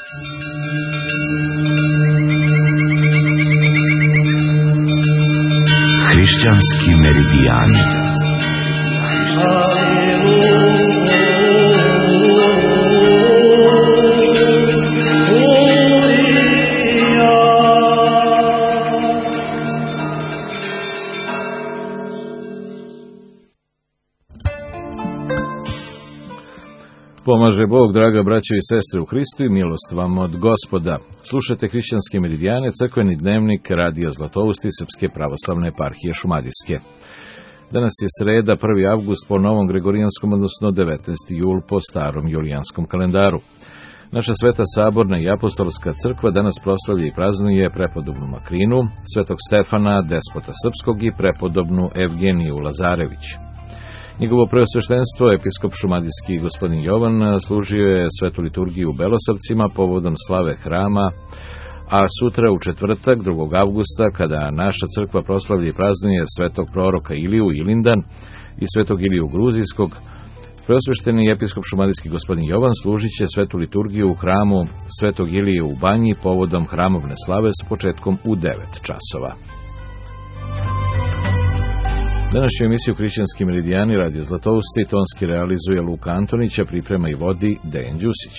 Hrišćanski meridijani. Pomaže Bog, draga braćo i sestre u Hristu, i milost vam od Gospoda. Slušajte Hrišćanske meridijane, crkveni dnevnik Radija Zlatousti Srpske pravoslavne eparhije Šumadijske. Danas je sreda, 1. avgust po novom Gregorijanskom, odnosno 19. jul po starom julijanskom kalendaru. Naša sveta saborna i apostolska crkva danas proslavlja i praznuje prepodobnu Makrinu, svetog Stefana, despota srpskog, i prepodobnu Evgeniju Lazarević. Njegovo preosveštenstvo, episkop šumadijski gospodin Jovan, služio je svetu liturgiju u Belosavcima povodom slave hrama, a sutra u četvrtak, 2. avgusta, kada naša crkva proslavlja i praznuje svetog proroka Iliju Ilindan i svetog Iliju Gruzijskog, preosvešteni episkop šumadijski gospodin Jovan služit će svetu liturgiju u hramu svetog Ilije u Banji povodom hramovne slave s početkom u 9 časova. Današnju emisiju Hrišćanski meridijani Radio Zlatousti tonski realizuje Luka Antonić, a priprema i vodi Dejan Đusić.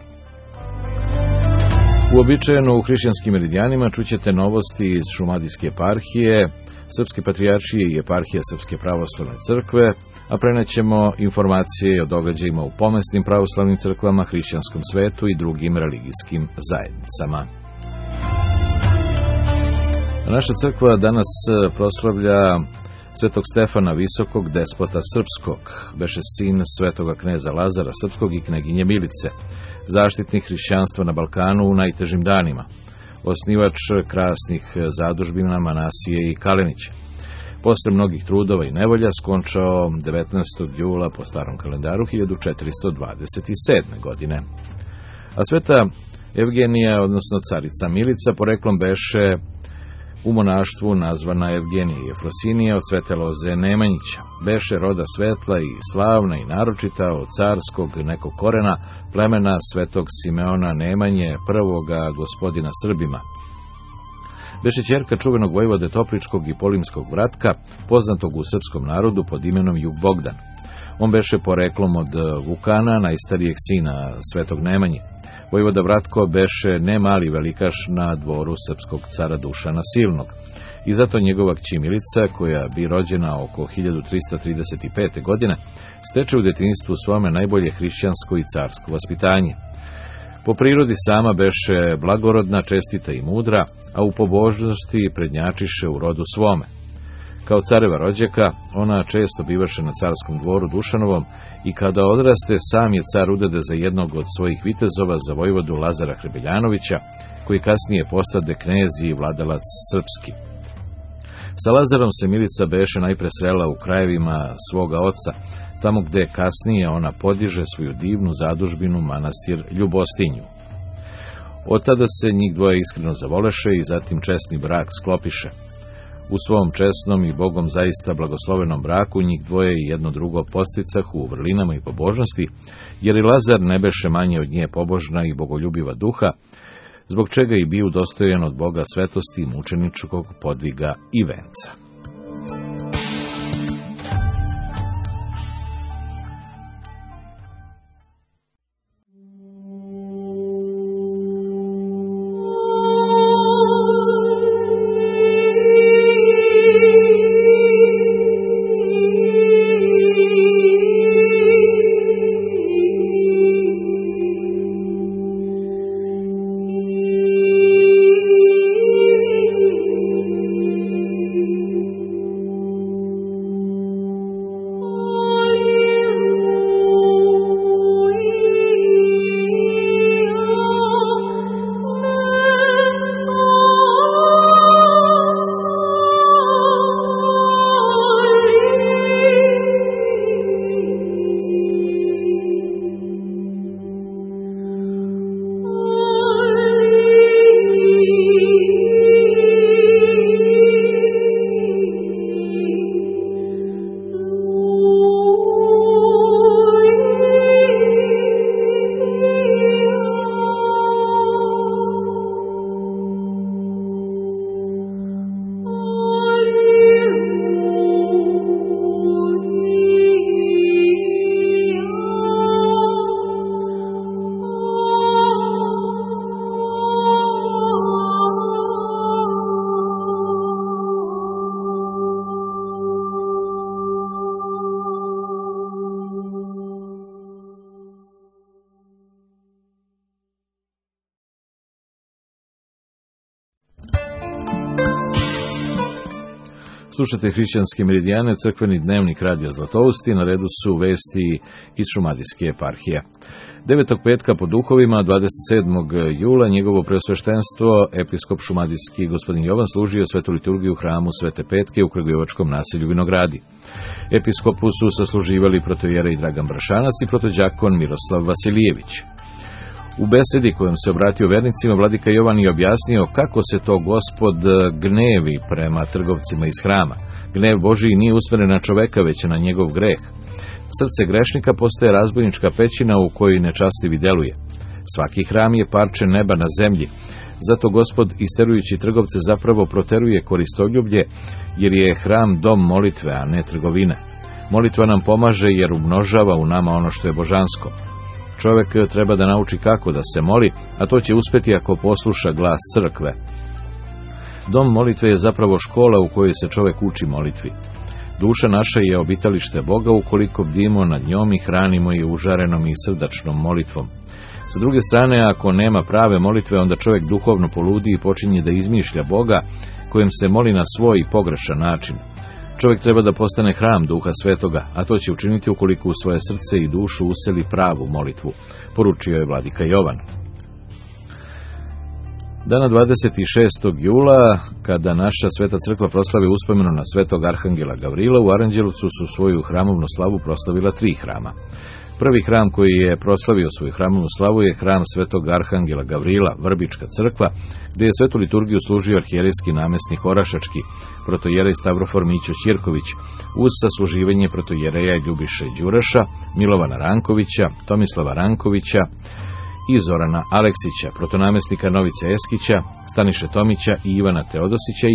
Uobičajeno u Hrišćanskim meridijanima čućete novosti iz Šumadijske eparhije, Srpske patrijaršije i eparhije Srpske pravoslavne crkve, a prenećemo informacije o događajima u pomesnim pravoslavnim crkvama, hrišćanskom svetu i drugim religijskim zajednicama. Naša crkva danas proslavlja svetog Stefana Visokog, despota srpskog, beše sin svetoga kneza Lazara Srpskog i kneginje Milice, zaštitnik hrišćanstva na Balkanu u najtežim danima, osnivač krasnih zadužbina Manasije i Kalenića. Posle mnogih trudova i nevolja skončao 19. jula po starom kalendaru 1427. godine. A sveta Evgenija, odnosno carica Milica, poreklom beše u monaštvu nazvana Evgenija i Efrosinija od svete loze Nemanjića. Beše roda svetla i slavna i naročita od carskog nekog korena plemena svetog Simeona Nemanje, prvoga gospodina Srbima. Beše ćerka čuvenog vojvode Topličkog i Polimskog Vratka, poznatog u srpskom narodu pod imenom Jug Bogdan. On beše poreklom od Vukana, najstarijeg sina svetog Nemanje. Vojvoda Vratko beše ne mali velikaš na dvoru srpskog cara Dušana Silnog. I zato njegova kći Milica, koja bi rođena oko 1335. godine, steče u detinjstvu svome najbolje hrišćansko i carsko vaspitanje. Po prirodi sama beše blagorodna, čestita i mudra, a u pobožnosti prednjačiše u rodu svome. Kao careva rođaka, ona često bivaše na carskom dvoru Dušanovom, i kada odraste, sam je car udade za jednog od svojih vitezova za vojvodu Lazara Hrebeljanovića, koji kasnije postade knez i vladalac srpski. Sa Lazarom se Milica beše najpre srela u krajevima svoga oca, tamo gde kasnije ona podiže svoju divnu zadužbinu manastir Ljubostinju. Od tada se njih dvoje iskreno zavoleše i zatim česni brak sklopiše. U svom česnom i Bogom zaista blagoslovenom braku njih dvoje i jedno drugo posticah u vrlinama i pobožnosti, jer i Lazar ne beše manje od nje pobožna i bogoljubiva duha, zbog čega i bio dostojan od Boga svetosti, mučeničkog podviga i venca. Slušate hrišćanske meridijane, crkveni dnevnik Radija Zlatousti, na redu su vesti iz Šumadijske eparhije. 9. petka po duhovima, 27. jula, njegovo preosveštenstvo, episkop šumadijski gospodin Jovan služio svetu liturgiju u hramu Svete Petke u Kragujevačkom naselju Vinogradi. Episkopu su sasluživali protoijerej Dragan Brašanac i protođakon Miroslav Vasilijević. U besedi kojom se obratio vernicima, vladika Jovan je objasnio kako se to Gospod gnevi prema trgovcima iz hrama. Gnev Božiji nije usmeren na čoveka, već na njegov greh. Srce grešnika postaje razbojnička pećina u kojoj nečastivi deluje. Svaki hram je parče neba na zemlji. Zato Gospod, isterujući trgovce, zapravo proteruje koristoljublje, jer je hram dom molitve, a ne trgovine. Molitva nam pomaže jer umnožava u nama ono što je božansko. Čovek treba da nauči kako da se moli, a to će uspeti ako posluša glas crkve. Dom molitve je zapravo škola u kojoj se čovek uči molitvi. Duša naša je obitalište Boga ukoliko bdimo nad njom i hranimo je užarenom i srdačnom molitvom. Sa druge strane, ako nema prave molitve, onda čovek duhovno poludi i počinje da izmišlja Boga, kojem se moli na svoj pogrešan način. Čovjek treba da postane hram Duha Svetoga, a to će učiniti ukoliko u svoje srce i dušu useli pravu molitvu, poručio je vladika Jovan. Dana 26. jula, kada naša Sveta crkva proslavi uspomenu na svetog arhangela Gavrila, u Aranđelovcu su svoju hramovnu slavu proslavila 3 hrama. Prvi hram koji je proslavio svoju hramovnu slavu je hram svetog arhangela Gavrila, Vrbička crkva, gdje je svetu liturgiju služio arhijerejski namesnik Orašački, protoijerej Stavrofor Mićo Ćirković, uz sasluživanje protoijereja Ljubiše Đuraša, Milovana Rankovića, Tomislava Rankovića i Zorana Aleksića, protonamesnika Novice Eskića, Staniše Tomića i Ivana Teodosića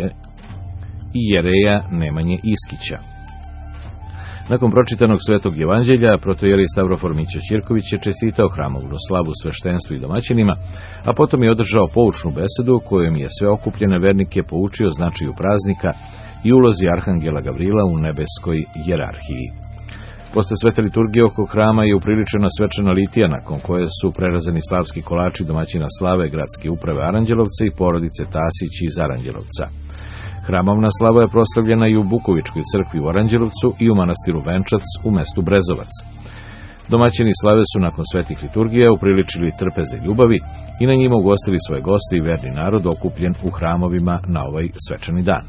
i jereja Nemanje Iskića. Nakon pročitanog svetog evanđelja, protoijerej Stavrofor Mićo Ćirković je čestitao hramovnu slavu sveštenstvu i domaćinima, a potom je održao poučnu besedu kojom je sve okupljene vernike poučio značaju praznika i ulozi arhangela Gavrila u nebeskoj hijerarhiji. Posle svete liturgije oko hrama je upriličena svečana litija, nakon koje su prerazani slavski kolači domaćina slave gradske uprave Aranđelovca i porodice Tasić iz Aranđelovca. Hramovna slava je proslavljena i u Bukovičkoj crkvi u Aranđelovcu i u manastiru Venčac u mestu Brezovac. Domaćini slave su nakon svetih liturgija upriličili trpeze ljubavi i na njima ugostili svoje goste i verni narod okupljen u hramovima na ovaj svečani dan.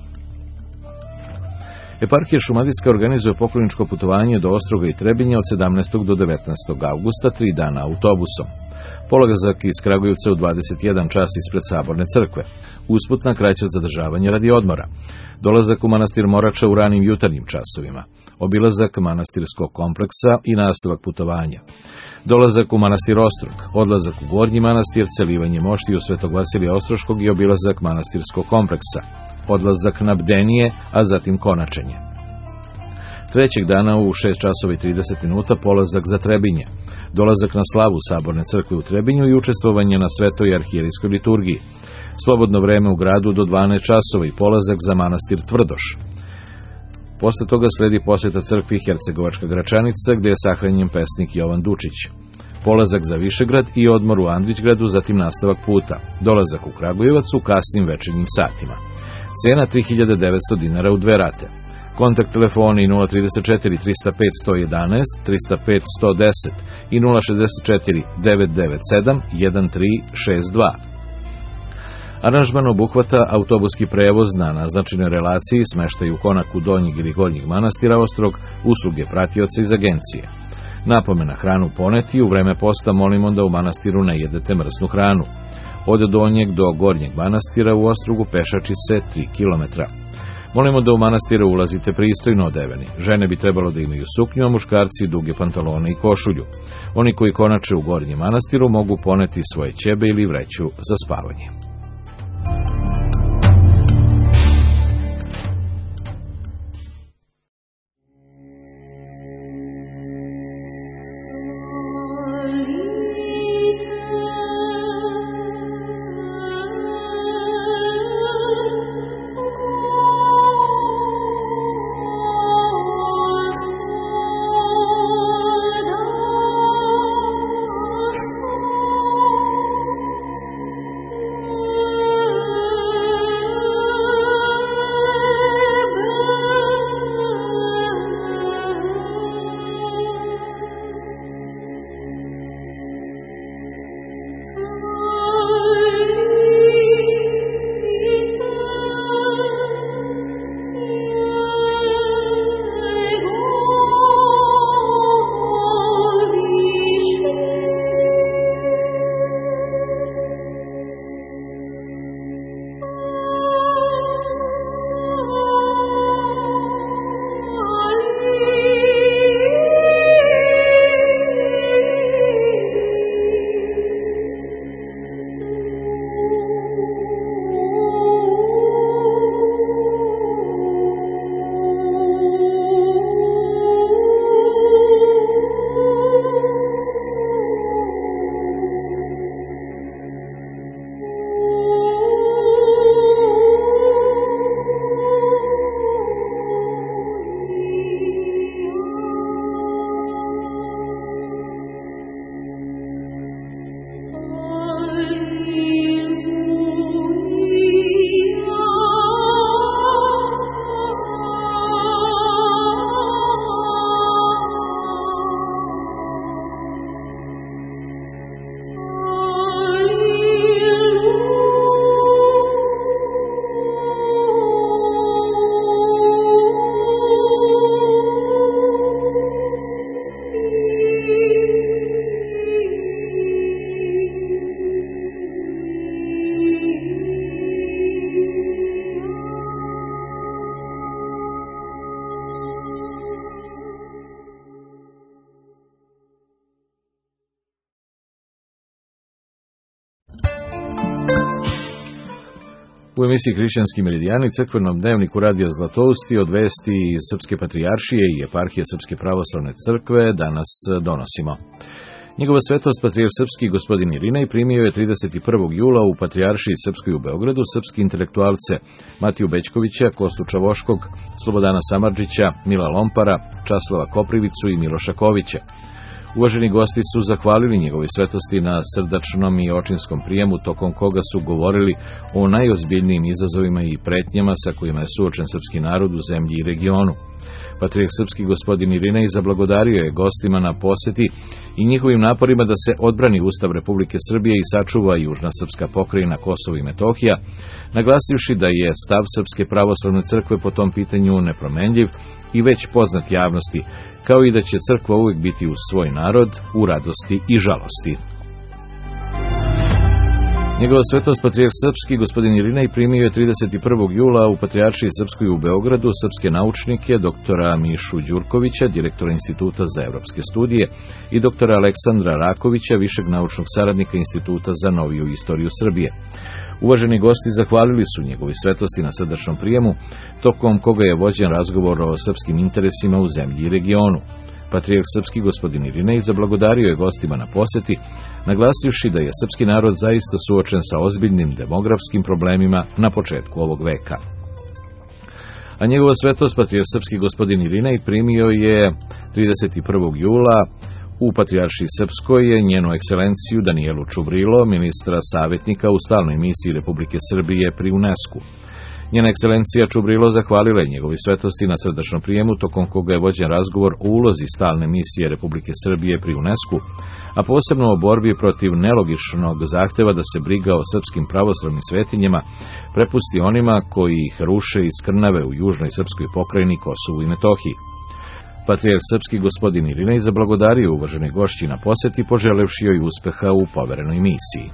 Eparhija Šumadijska organizuje pokloničko putovanje do Ostroga i Trebinja od 17. do 19. augusta, 3 dana autobusom. Polazak iz Kragujevca u 21 čas ispred Saborne crkve. Usputna kraća zadržavanja radi odmora. Dolazak u manastir Morača u ranim jutarnjim časovima. Obilazak manastirskog kompleksa i nastavak putovanja. Dolazak u manastir Ostrog. Odlazak u Gornji manastir, celivanje moštiju Svetog Vasilija Ostroškog i obilazak manastirskog kompleksa. Odlazak na bdenije, a zatim konačenje. Trećeg dana u 6 časova i 30 minuta polazak za Trebinje. Dolazak na slavu Saborne crkve u Trebinju i učestvovanje na svetoj arhijerejskoj liturgiji. Slobodno vreme u gradu do 12 časova i polazak za manastir Tvrdoš. Posle toga sledi posjeta crkvi Hercegovačka Gračanica, gdje je sahranjen pesnik Jovan Dučić. Polazak za Višegrad i odmor u Andrićgradu, zatim nastavak puta. Dolazak u Kragujevac u kasnim večernjim satima. Cena 3.900 dinara u 2 rate. Kontakt telefoni 034 305 111, 305 110 i 064 997 1362. Aranžman obuhvata autobuski prevoz na naznačenoj relaciji, smeštaj u Konaku Donjeg ili Gornjeg manastira Ostrog, usluge pratioca iz agencije. Napomena: hranu poneti, u vreme posta molimo da u manastiru ne jedete mrsnu hranu. Od Donjeg do Gornjeg manastira u Ostrogu pešači se 3 km. Molimo da u manastire ulazite pristojno odeveni. Žene bi trebalo da imaju suknju, a muškarci duge pantalone i košulju. Oni koji konače u Gornjem manastiru mogu poneti svoje ćebe ili vreću za spavanje. U emisiji Hrišćanski meridijani, crkvenom dnevniku Radija Zlatousti od vesti iz Srpske patrijaršije i eparhije Srpske pravoslavne crkve danas donosimo. Njegova svetost patrijarh srpski gospodin Irinej primio je 31. jula u patrijaršiji srpskoj u Beogradu srpski intelektualce Matiju Bećkovića, Kostu Čavoškog, Slobodana Samardžića, Mila Lompara, Časlava Koprivicu i Miloša Kovića. Uvaženi gosti su zahvalili njegovoj svetosti na srdačnom i očinskom prijemu, tokom koga su govorili o najozbiljnijim izazovima i pretnjama sa kojima je suočen srpski narod u zemlji i regionu. Patrijarh srpski gospodin Irinej zablagodario je gostima na poseti i njihovim naporima da se odbrani Ustav Republike Srbije i sačuva južna srpska pokrajina Kosovo i Metohija, naglasivši da je stav Srpske pravoslavne crkve po tom pitanju nepromenljiv i već poznat javnosti, kao i da će crkva uvijek biti uz svoj narod u radosti i žalosti. Njegova svetost patrijarh srpski gospodin Irinej primio je 31. jula u patrijaršiji srpskoj u Beogradu srpske naučnike doktora Mišu Đurkovića, direktora Instituta za evropske studije, i doktora Aleksandra Rakovića, višeg naučnog saradnika Instituta za noviju istoriju Srbije. Uvaženi gosti zahvalili su njegovi svetosti na srdačnom prijemu, tokom koga je vođen razgovor o srpskim interesima u zemlji i regionu. Patrijarh srpski gospodin Irinej zablagodario je gostima na poseti, naglasivši da je srpski narod zaista suočen sa ozbiljnim demografskim problemima na početku ovog veka. A njegova svetost patrijarh srpski gospodin Irinej primio je 31. jula u patrijaršiji srpskoj njenu ekscelenciju Danijelu Čubrilo, ministra savjetnika u stalnoj misiji Republike Srbije pri UNESCO. Njena ekscelencija Čubrilo zahvalila je njegovi svetosti na srdačnom prijemu, tokom koga je vođen razgovor o ulozi stalne misije Republike Srbije pri UNESCO, a posebno o borbi protiv nelogičnog zahteva da se briga o srpskim pravoslavnim svetinjama prepusti onima koji ih ruše i skrnave u južnoj srpskoj pokrajini Kosovu i Metohiji. Patrijarh srpski gospodin Irinej zablagodario uvažene gošći na poseti, poželevši joj uspeha u poverenoj misiji.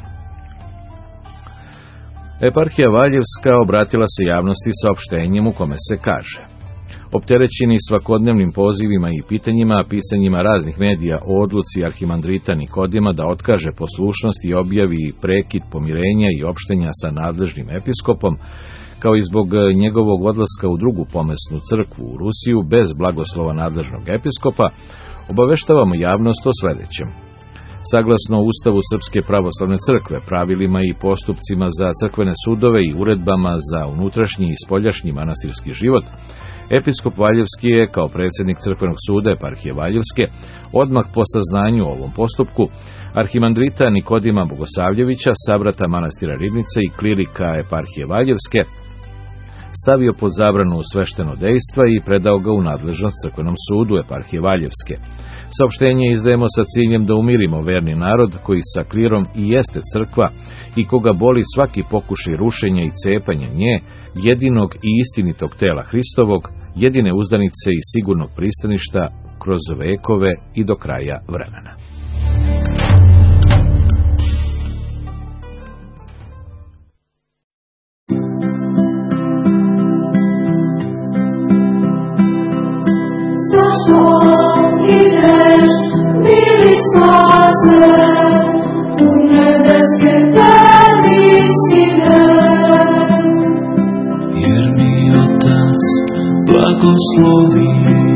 Eparhija Valjevska obratila se javnosti saopštenjem u kome se kaže: opterećeni svakodnevnim pozivima i pitanjima, pisanjima raznih medija o odluci arhimandrita Nikodima da otkaže poslušnost i objavi prekid pomirenja i opštenja sa nadležnim episkopom, kao i zbog njegovog odlaska u drugu pomesnu crkvu u Rusiju bez blagoslova nadležnog episkopa, obaveštavamo javnost o sledećem. Saglasno Ustavu Srpske pravoslavne crkve, pravilima i postupcima za crkvene sudove i uredbama za unutrašnji i spoljašnji manastirski život, episkop Valjevski je, kao predsjednik crkvenog suda eparhije Valjevske, odmah po saznanju o ovom postupku, arhimandrita Nikodima Bogosavljevića, sabrata manastira Ribnica i klirika eparhije Valjevske, stavio pod zabranu svešteno dejstva i predao ga u nadležnost crkvenom sudu eparhije Valjevske. Saopštenje izdajemo sa ciljem da umirimo verni narod koji sa klirom i jeste crkva i koga boli svaki pokušaj rušenja i cepanja nje, jedinog i istinitog tela Hristovog, jedine uzdanice i sigurnog pristaništa kroz vekove i do kraja vremena. Zašto ideš, mili spase, u nebeske tebi sine? Jer mi Otac blagoslovi,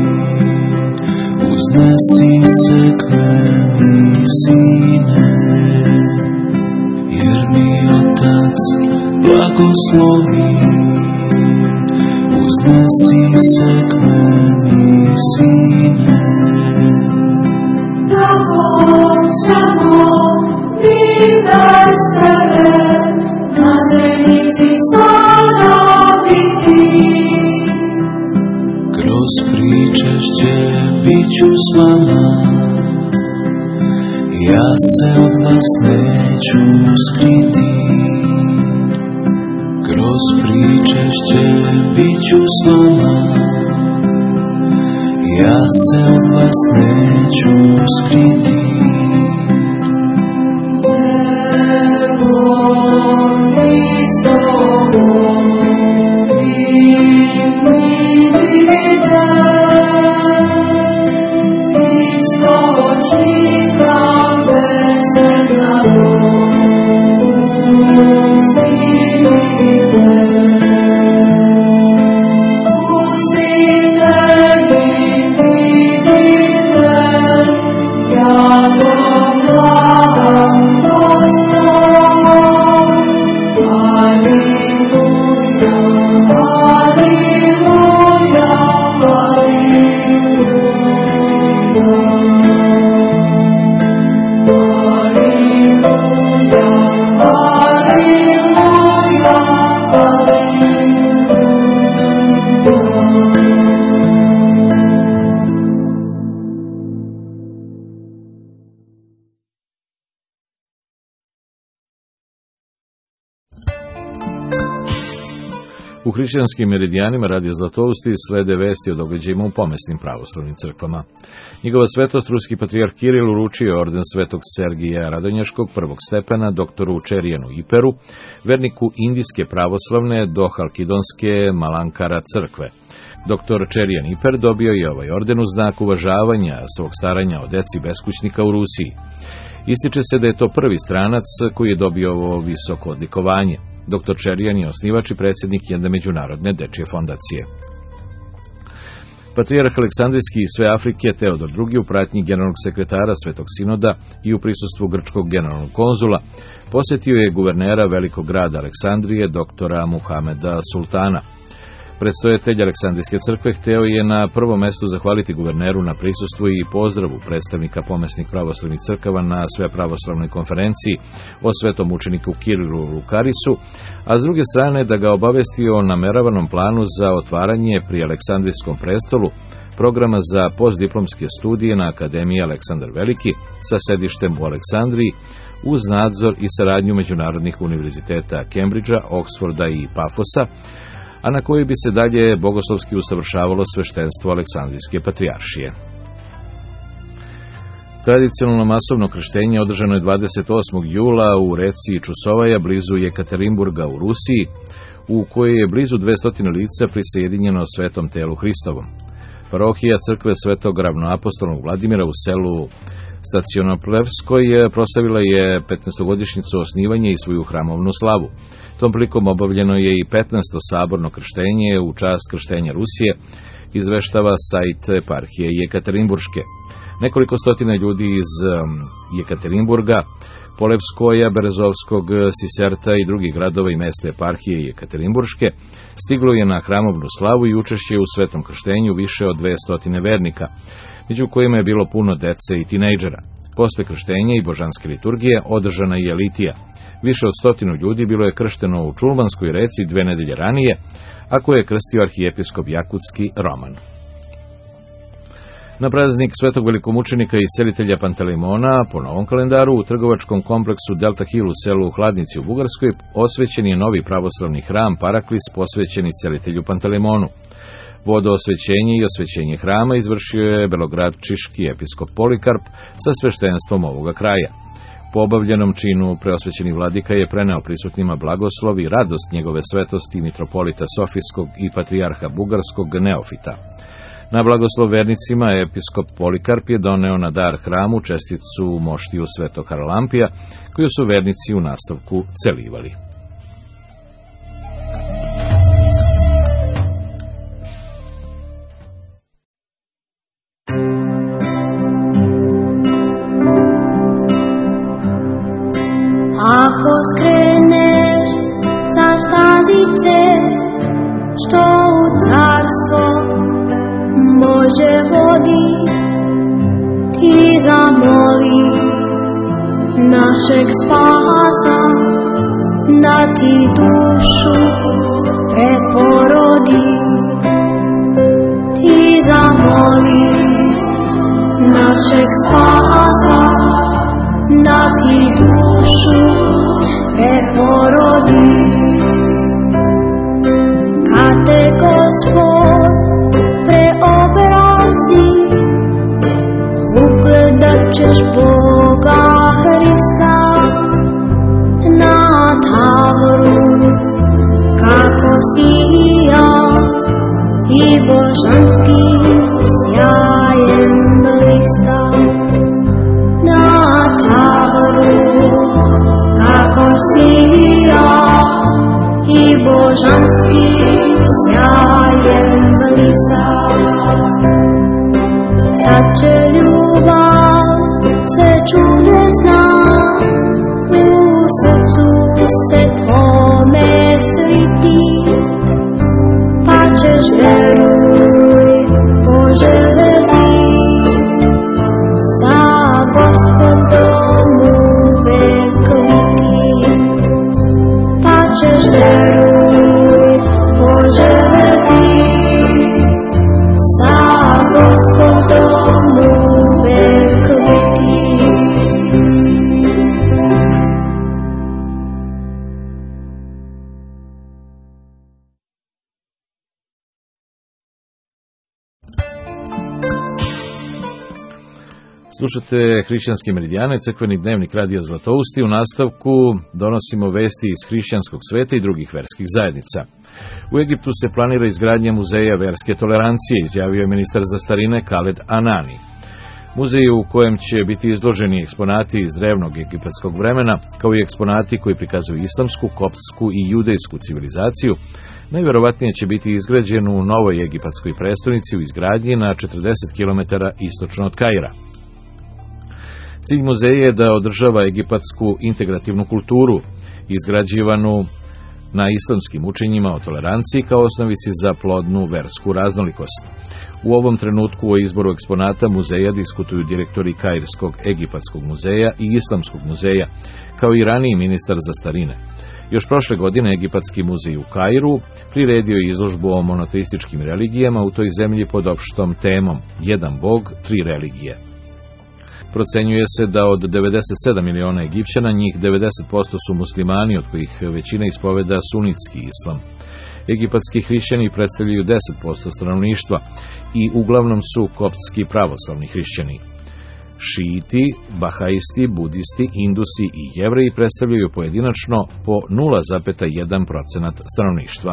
uznesi se k meni sine. Jer mi Otac blagoslovi, uznesi se k meni sine. Da hoćemo mi bez tebe na zenici sada biti. Kroz pričešće bit ću s vama, ja se od vas neću skriti. Kroz pričešće bit ću s vama, ja se od vas neću skriti. Evo mi s tobom vide istočnika besedna sine. U hrišćanskim meridijanima Radio Zlatousti slede vesti o događajima u pomesnim pravoslavnim crkvama. Njegova svetost, ruski patrijarh Kiril, uručio je orden svetog Sergija Radonješkog prvog stepena doktoru Čerijanu Iperu, verniku indijske pravoslavne do Halkidonske Malankara crkve. Doktor Čerijan Iper dobio je ovaj orden u znak uvažavanja svog staranja o deci beskućnika u Rusiji. Ističe se da je to prvi stranac koji je dobio ovo visoko odlikovanje. Dr. Čerijan je osnivač i predsjednik jedne međunarodne dečije fondacije. Patrijarh Aleksandrijski i sve Afrike Teodor II u pratnji generalnog sekretara Svetog sinoda i u prisustvu grčkog generalnog konzula posjetio je guvernera velikog grada Aleksandrije, doktora Muhameda Sultana. Predstojatelj Aleksandrijske crkve hteo je na prvom mestu zahvaliti guverneru na prisustvu i pozdravu predstavnika pomesnih pravoslavnih crkava na svepravoslavnoj konferenciji o svetom učeniku Kirilu Lukarisu, a s druge strane da ga obavesti o nameravanom planu za otvaranje pri Aleksandrijskom prestolu programa za postdiplomske studije na Akademiji Aleksandar Veliki sa sedištem u Aleksandriji uz nadzor i saradnju međunarodnih univerziteta Cambridgea, Oxforda i Pafosa, a na koji bi se dalje bogoslovski usavršavalo sveštenstvo Aleksandrijske patrijaršije. Tradicionalno masovno krštenje održano je 28. jula u reci Čusovaja blizu Jekaterinburga u Rusiji, u kojoj je blizu 200 lica prisajedinjeno svetom telu Hristovom. Parohija crkve svetog ravnoapostolnog Vladimira u selu Stacionoplevskoj proslavila je 15-godišnjicu osnivanja i svoju hramovnu slavu. Tom prilikom obavljeno je i 15. saborno krštenje u čast krštenja Rusije, izveštava sajt eparhije Jekaterinburške. Nekoliko stotina ljudi iz Jekaterinburga, Polevskoja, Berezovskog, Siserta i drugih gradova i mesta eparhije Jekaterinburške stiglo je na hramovnu slavu i učešće u svetom krštenju više od 200 vernika, među kojima je bilo puno dece i tinejdžera. Posle krštenja i božanske liturgije održana je litija. Više od 100 ljudi bilo je kršteno u Čulmanskoj reci 2 nedelje ranije, a koje je krstio arhijepiskop Jakutski Roman. Na praznik svetog velikomučenika i celitelja Pantelimona, po novom kalendaru, u trgovačkom kompleksu Delta Hill u selu Hladnici u Bugarskoj, osvećen je novi pravoslavni hram Paraklis posvećeni celitelju Pantelimonu. Vodoosvećenje i osvećenje hrama izvršio je belogradčiški episkop Polikarp sa sveštenstvom ovoga kraja. Po obavljenom činu preosvećeni vladika je preneo prisutnima blagoslov i radost njegove svetosti mitropolita Sofijskog i patrijarha Bugarskog Neofita. Na blagoslov vernicima episkop Polikarp je doneo na dar hramu česticu moštiju svetog Haralampija, koju su vernici u nastavku celivali. Ako skreneš sa stazice, što u carstvo Bože vodi, ti zamoli našeg spasa, da ti dušu preporodi. Ti zamoli našeg spasa, da ti dušu preporodi. Kad te Gospod preobrazi, ugledat ćeš Boga Hrista na Tavoru, kako sija i božanskim sjajem blista. Na Tavoru, kako sija i božanskim sjajem blista. Tad će ljubav se čudesna u srcu se tvome sliti, pa ćeš veruj poželeti sa Gospodom uvek biti, pa ćeš veruj poželeti sa Gospodom uvek biti. Slušate Hrišćanski meridijane, crkveni dnevnik Radija Zlatousti. U nastavku donosimo vesti iz hrišćanskog sveta i drugih verskih zajednica. U Egiptu se planira izgradnja muzeja verske tolerancije, izjavio je ministar za starine Khaled Anani. Muzej u kojem će biti izloženi eksponati iz drevnog egipatskog vremena, kao i eksponati koji prikazuju islamsku, koptsku i judejsku civilizaciju, najverovatnije će biti izgrađen u novoj egipatskoj prestonici u izgradnji na 40 km istočno od Kaira. Cilj muzeja je da održava egipatsku integrativnu kulturu, izgrađivanu na islamskim učenjima o toleranciji kao osnovici za plodnu versku raznolikost. U ovom trenutku o izboru eksponata muzeja diskutuju direktori Kairskog egipatskog muzeja i Islamskog muzeja, kao i raniji ministar za starine. Još prošle godine Egipatski muzej u Kairu priredio je izložbu o monoteističkim religijama u toj zemlji pod opštom temom Jedan Bog, tri religije. Procenjuje se da od 97 miliona Egipćana, njih 90% su muslimani, od kojih većina ispoveda sunitski islam. Egipatski hrišćani predstavljaju 10% stanovništva i uglavnom su koptski pravoslavni hrišćani. Šiiti, bahaisti, budisti, indusi i jevreji predstavljaju pojedinačno po 0,1% stanovništva.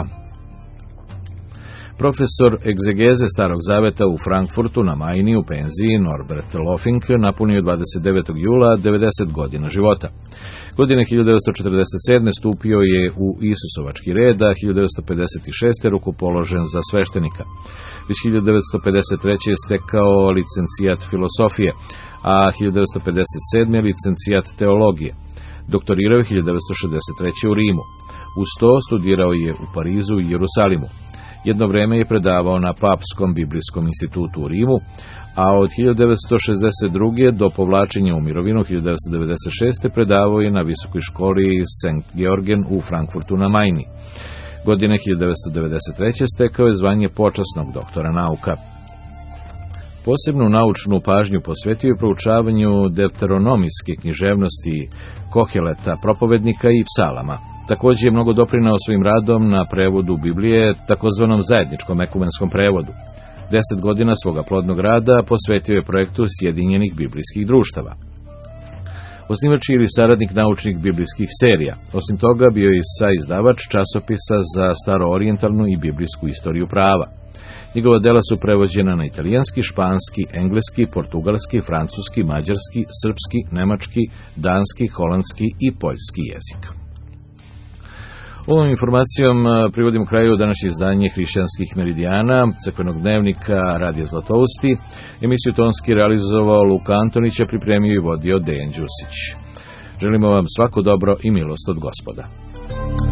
Profesor egzegeze Starog zaveta u Frankfurtu na Majni u penziji Norbert Lofink napunio 29. jula 90 godina života. Godine 1947. stupio je u Isusovački red, a 1956. rukopoložen za sveštenika. Već 1953. je stekao licencijat filosofije, a 1957. licencijat teologije. Doktorirao je 1963. u Rimu. Uz to studirao je u Parizu i Jerusalimu. Jedno vreme je predavao na Papskom biblijskom institutu u Rimu, a od 1962. do povlačenja u mirovinu 1996. predavao je na visokoj školi St. Georgen u Frankfurtu na Majni. Godine 1993. stekao je zvanje počasnog doktora nauka. Posebnu naučnu pažnju posvetio je proučavanju deuteronomijske književnosti, Koheleta, propovednika i psalama. Također je mnogo doprineo svojim radom na prevodu Biblije, takozvanom zajedničkom ekumenskom prevodu. 10 godina svoga plodnog rada posvetio je projektu Sjedinjenih biblijskih društava. Osnivač ili saradnik naučnih biblijskih serija. Osim toga, bio je i saizdavač časopisa za staroorijentalnu i biblijsku istoriju prava. Njegova dela su prevođena na italijanski, španski, engleski, portugalski, francuski, mađarski, srpski, nemački, danski, holandski i poljski jezik. Ovom informacijom privodimo kraju današnje izdanje Hrišćanskih meridijana, crkvenog dnevnika Radija Zlatousti. Emisiju tonski realizovao Luka Antonić, a pripremio i vodio Dejan Đusić. Želimo vam svako dobro i milost od Gospoda.